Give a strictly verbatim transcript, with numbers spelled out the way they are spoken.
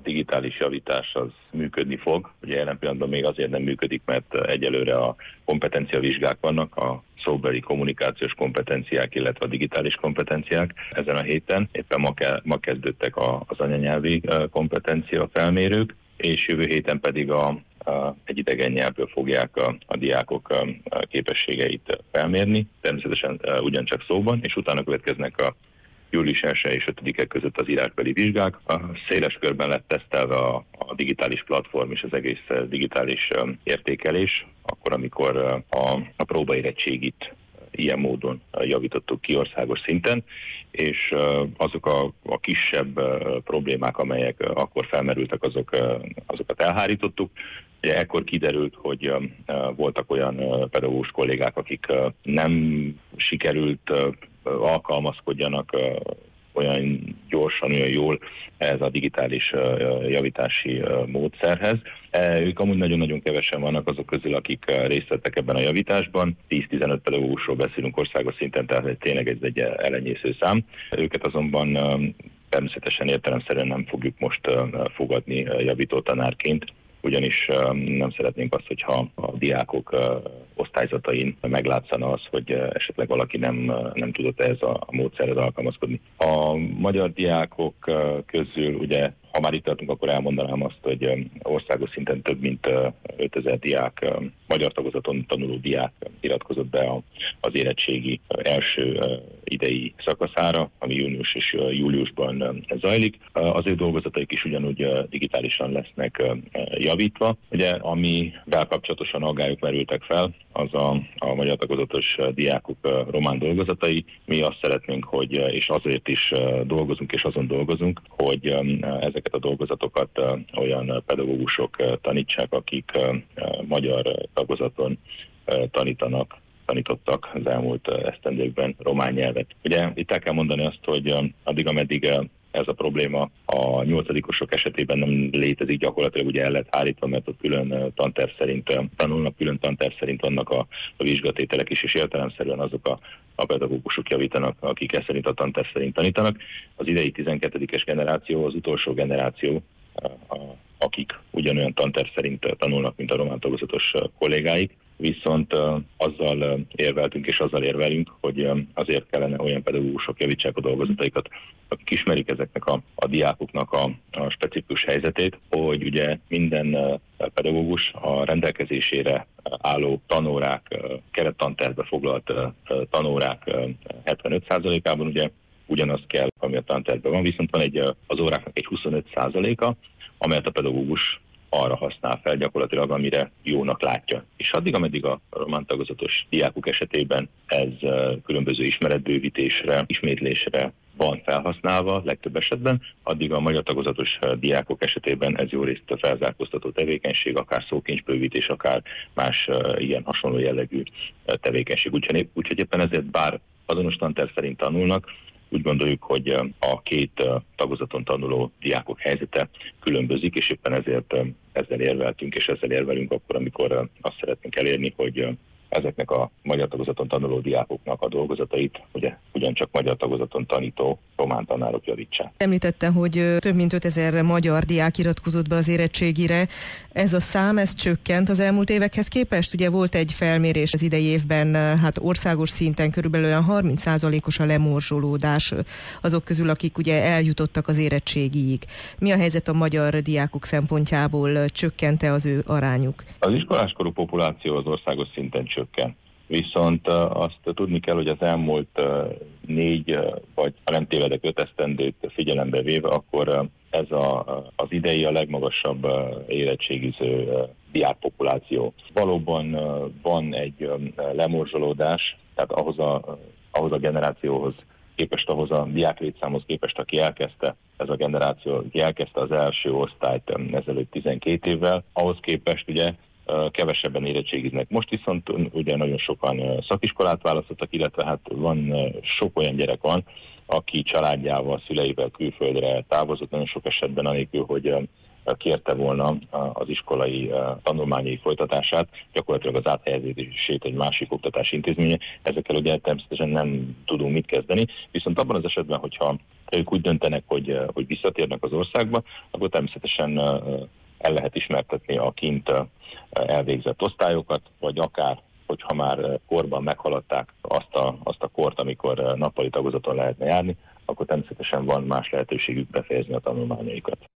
digitális javítás az működni fog. Ugye jelen pillanatban még azért nem működik, mert egyelőre a kompetenciavizsgák vannak, a szóbeli kommunikációs kompetenciák, illetve a digitális kompetenciák ezen a héten. Éppen ma, ke- ma kezdődtek a, az anyanyelvi kompetencia felmérők, és jövő héten pedig a egy idegen nyelvből fogják a, a diákok a, a képességeit felmérni, természetesen ugyancsak szóban, és utána következnek a július első és ötödike között az írásbeli vizsgák. A széles körben lett tesztelve a, a digitális platform és az egész digitális értékelés, akkor, amikor a, a próbaérettségit ilyen módon javítottuk ki országos szinten, és azok a, a kisebb problémák, amelyek akkor felmerültek, azok, azokat elhárítottuk. Ugye ekkor kiderült, hogy voltak olyan pedagógus kollégák, akik nem sikerült alkalmazkodjanak olyan gyorsan, olyan jól ez a digitális javítási módszerhez. Ők amúgy nagyon-nagyon kevesen vannak azok közül, akik részt vettek ebben a javításban. tíz-tizenöt pedagógusról beszélünk országos szinten, tehát tényleg ez egy elenyésző szám. Őket azonban természetesen értelemszerűen nem fogjuk most fogadni javító tanárként, ugyanis nem szeretnénk azt, hogyha a diákok osztályzatain meglátszana az, hogy esetleg valaki nem, nem tudott ehhez a módszerhez alkalmazkodni. A magyar diákok közül ugye, ha már itt tartunk, akkor elmondanám azt, hogy országos szinten több mint ötezer diák, magyar tagozaton tanuló diák iratkozott be az érettségi első idei szakaszára, ami június és júliusban zajlik. Az ő dolgozataik is ugyanúgy digitálisan lesznek javítva. Ugye, amivel kapcsolatosan aggályok merültek fel, az a, a magyar tagozatos diákok román dolgozatai. Mi azt szeretnénk, hogy, és azért is dolgozunk, és azon dolgozunk, hogy ezeket a dolgozatokat olyan pedagógusok tanítsák, akik magyar tagozaton tanítanak, tanítottak az elmúlt esztendőkben román nyelvet. Ugye itt el kell mondani azt, hogy addig, ameddig ez a probléma a nyolcadikosok esetében nem létezik, gyakorlatilag ugye el lehet hárítva, mert ott külön tanterv szerint tanulnak, külön tanterv szerint vannak a, a vizsgatételek is, és értelemszerűen azok a, a pedagógusok javítanak, akik ezt szerint a tanterv szerint tanítanak. Az idei tizenkettedikes generáció, az utolsó generáció, a, akik ugyanolyan tanterv szerint tanulnak, mint a román tagozatos kollégáik, viszont uh, azzal uh, érveltünk és azzal érvelünk, hogy um, azért kellene olyan pedagógusok javítsák a dolgozataikat, akik ismerik ezeknek a, a diákoknak a, a specifikus helyzetét, hogy ugye minden uh, pedagógus a rendelkezésére álló tanórák, uh, kerettantervbe foglalt uh, tanórák uh, hetvenöt százalékában ugye ugyanaz kell, ami a tantervben van, viszont van egy, uh, az óráknak egy huszonöt százaléka, amelyet a pedagógus arra használ fel gyakorlatilag, amire jónak látja. És addig, ameddig a román tagozatos diákok esetében ez különböző ismeretbővítésre, ismétlésre van felhasználva, legtöbb esetben, addig a magyar tagozatos diákok esetében ez jó részt a felzárkóztató tevékenység, akár szókincsbővítés, akár más ilyen hasonló jellegű tevékenység. Úgyhogy, úgyhogy éppen ezért bár azonos tanterv szerint tanulnak, úgy gondoljuk, hogy a két tagozaton tanuló diákok helyzete különbözik, és éppen ezért ezzel érveltünk, és ezzel érvelünk akkor, amikor azt szeretnénk elérni, hogy ezeknek a magyar tagozaton tanuló diákoknak a dolgozatait ugye ugyancsak magyar tagozaton tanító román tanárok javítsák. Említette, hogy több mint ötezer magyar diák iratkozott be az érettségire. Ez a szám, ez csökkent az elmúlt évekhez képest? Ugye volt egy felmérés az idei évben, hát országos szinten körülbelül olyan harminc százalékos a lemorzsolódás azok közül, akik ugye eljutottak az érettségig. Mi a helyzet a magyar diákok szempontjából? Csökkent-e az ő arányuk? Az iskoláskorú populáció az országos szinten csökken. Viszont azt tudni kell, hogy az elmúlt négy, vagy ha nem tévedek, öt esztendőt figyelembe véve, akkor ez a, az idei a legmagasabb érettségiző diákpopuláció. Valóban van egy lemorzsolódás, tehát ahhoz a, ahhoz a generációhoz képest, ahhoz a diáklétszámhoz képest, aki elkezdte, ez a generáció, aki elkezdte az első osztályt ezelőtt tizenkét évvel, ahhoz képest ugye kevesebben érettségiznek. Most viszont ugye nagyon sokan szakiskolát választottak, illetve hát van sok olyan gyerek van, aki családjával, szüleivel külföldre távozott, nagyon sok esetben anélkül, hogy kérte volna az iskolai tanulmányai folytatását, gyakorlatilag az áthelyezését egy másik oktatási intézménye. Ezekkel ugye természetesen nem tudunk mit kezdeni, viszont abban az esetben, hogyha ők úgy döntenek, hogy, hogy visszatérnek az országba, akkor természetesen el lehet ismertetni a kint elvégzett osztályokat, vagy akár, hogyha már korban meghaladták azt a, azt a kort, amikor nappali tagozaton lehetne járni, akkor természetesen van más lehetőségük befejezni a tanulmányaikat.